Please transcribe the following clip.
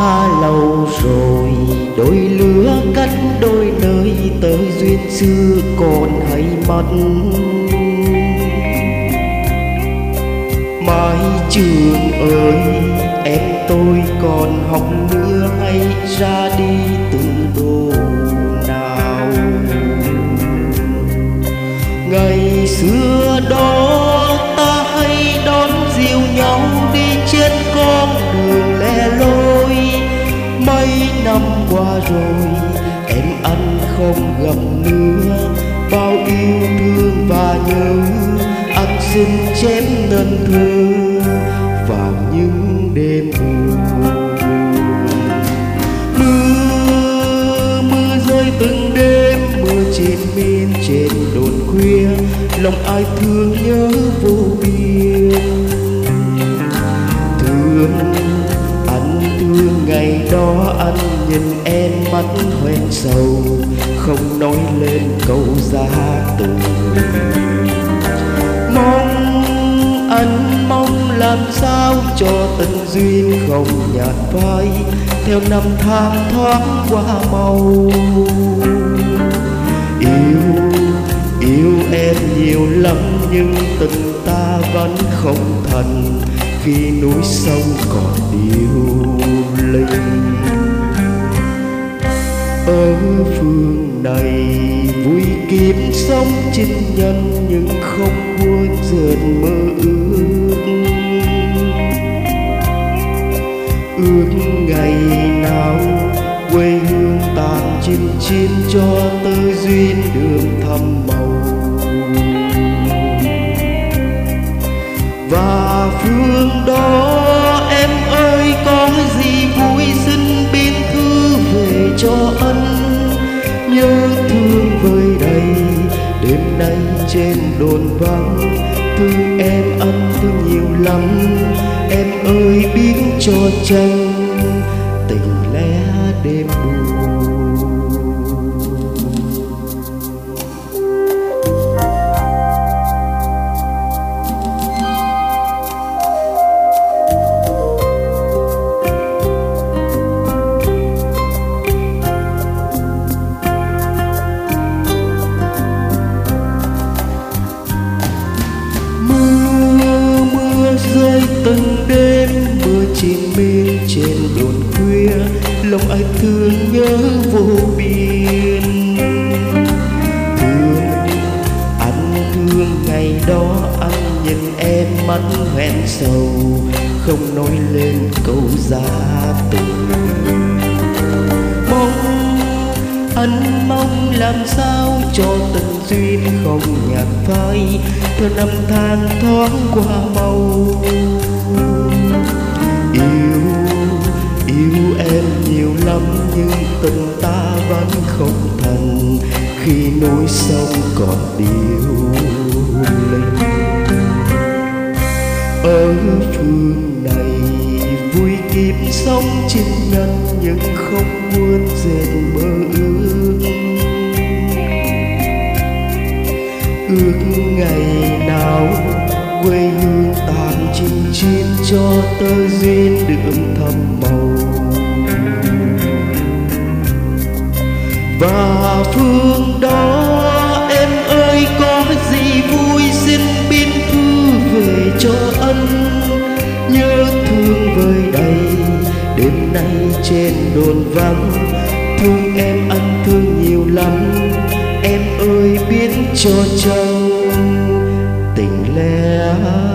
đã lâu rồi đôi lứa cách đôi nơi, tơ duyên xưa còn hay mất. Mái trường ơi em tôi còn học nữa, hay ra đi từ đồ nào. Ngày xưa đó ta hay đón dìu nhau đi trên con đường lẻ loi. Mấy năm qua rồi em anh không gặp nữa, bao yêu thương và nhớ anh xin chém nên thơ vào những đêm buồn. Mưa rơi từng đêm, mưa triền miên trên đồn khuya, lòng ai thương nhớ vô biên. Thương ngày đó anh nhìn em mắt hoen sầu, không nói lên câu giá từ. Anh mong làm sao cho tình duyên không nhạt phai, theo năm tháng thoáng qua màu. Yêu em nhiều lắm nhưng tình ta vẫn không thành, khi núi sông còn điêu linh. Ở phương này vui kiếp sống chinh nhân, nhưng không buồn dần mơ ước ngày nào quê hương tàn chim chín, cho tơ duyên đường thăm màu. Và phương đó em ơi có gì vui xin biên thư về cho anh. Nhớ thương vơi đầy đêm nay trên đồn vắng, thương em anh thương nhiều lắm. Em ơi biến cho tranh tình lẽ đêm buồn. Từng đêm mưa triền miên trên đồn khuya, lòng ai thương nhớ vô biên. Thương ngày đó anh nhìn em mắt hoen sầu, không nói lên câu giá từ. Anh mong làm sao cho tình duyên không nhạt phai, theo năm tháng thoáng qua màu. Yêu em nhiều lắm nhưng tình ta vẫn không thành, khi núi sông còn điêu linh. Ở phương này vui kiếp sống chinh nhân, nhưng không muốn dệt mơ ước ngày nào quê hương tàn chinh chiến, cho tơ duyên đượm thắm màu. Và phương đó em ơi có gì vui xin biên thư về cho anh. Nhớ thương vơi đầy đêm nay trên đồn vắng, thương em anh thương nhiều lắm. Em ơi biến cho tranh tình lẽ